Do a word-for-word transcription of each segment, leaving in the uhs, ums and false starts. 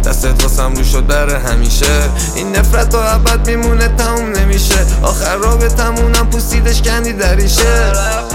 دستت واسم رو شد بره همیشه. این نفرت تا ابد میمونه تموم نمیشه. آخر رابطمونم پوسیدش کندی دریشه.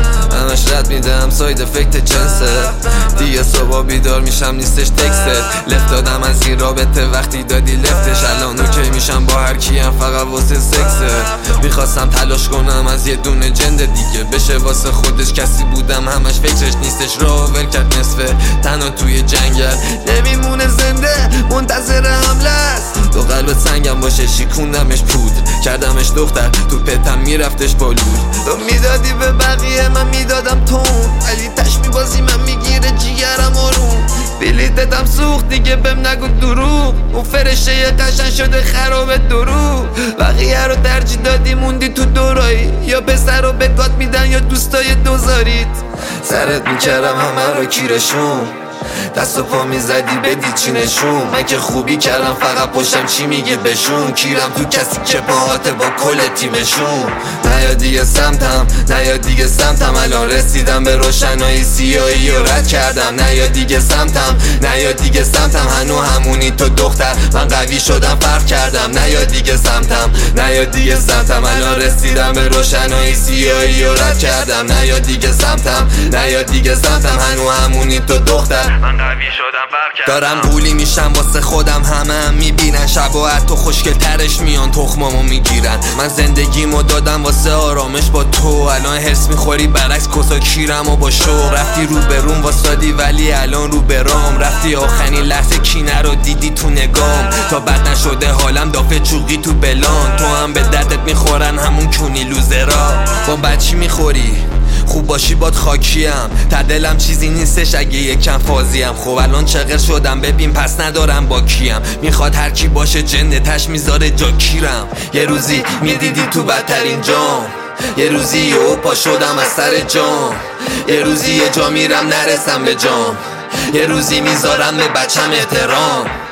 همش رد میدم ساید افکت جنسه. دیگه صبح بیدار میشم نیستش تکسته. لفت دادم از این رابطه وقتی دادی لفتش. الان اوکی میشم با هر کیم فقط واسه سکسه. میخواستم تلاش کنم از یه دونه جنده دیگه بشه واسه خودش کسی بودم همش فکرش نیستش. راه ول کرد نصفه تنها توی جنگل نمیمونه زنده منتظر حمله است. تو قلبت سنگم باشه شیکوندمش پود کردمش دختر تو پتم میرفتش بالود. تو میدادی به بقیه من میدادم تون ولی تش میبازی من میگیره جیگرم آروم. بلیتتم سوخت دیگه بهم نگو دروغ. اون فرشه یه قشن شده خراب دروغ. بقیه رو ترجیح دادی موندی تو دورایی. یا پسر رو به گات میدن یا دوستای دوزاریت. سرت میکردم همه رو کیرشون دست و پا میزدی بدی چی نشون. من که خوبی کردم فقط پشتم چی میگه بشون. کیرم تو کسی که باهاته با کل تیمشون. نه یا دیگه سمتم نه یا دیگه سمتم الان رسیدم به روشنایی سیاهی و رد کردم. نه یا دیگه سمتم نه یا دیگه سمتم هنو همونی تو دختر من قوی شدم فرق کردم. نه یا دیگه سمتم نه یا دیگه سمتم الان رسیدم به روشنایی سیاهی و رد کردم. نه یا دیگه سمتم نه یا دیگه سمتم هنو همونی تو دختر من قوی شدم فرق کردم. دارم قولی میشم واسه خودم همه هم میبینن. شب و حتی خوشگل ترش میان تخمامو میگیرن. من زندگیمو دادم واسه آرامش با تو. الان حس میخوری برعکس کسا کیرم و با شو. رفتی رو به روم واسادی ولی الان رو به رام. رفتی آخرین لحظه کینه رو دیدی تو نگام. تا بد نشده حالم دافه چوقی تو بلان. تو هم به دردت میخورن همون کونی لوزرا. با بچی میخوری خوب باشی باد خاکیم. تا دلم چیزی نیستش اگه یکم فازیم. خب الان چقدر شدم ببین پس ندارم با کیم. میخواد هر کی باشه جنتش میذاره جا کیرم. یه روزی میدیدی تو بدترین جام. یه روزی یهو پا شدم از سر جام. یه روزی یه جا میرم نرسم به جام. یه روزی میذارم به بچم احترام.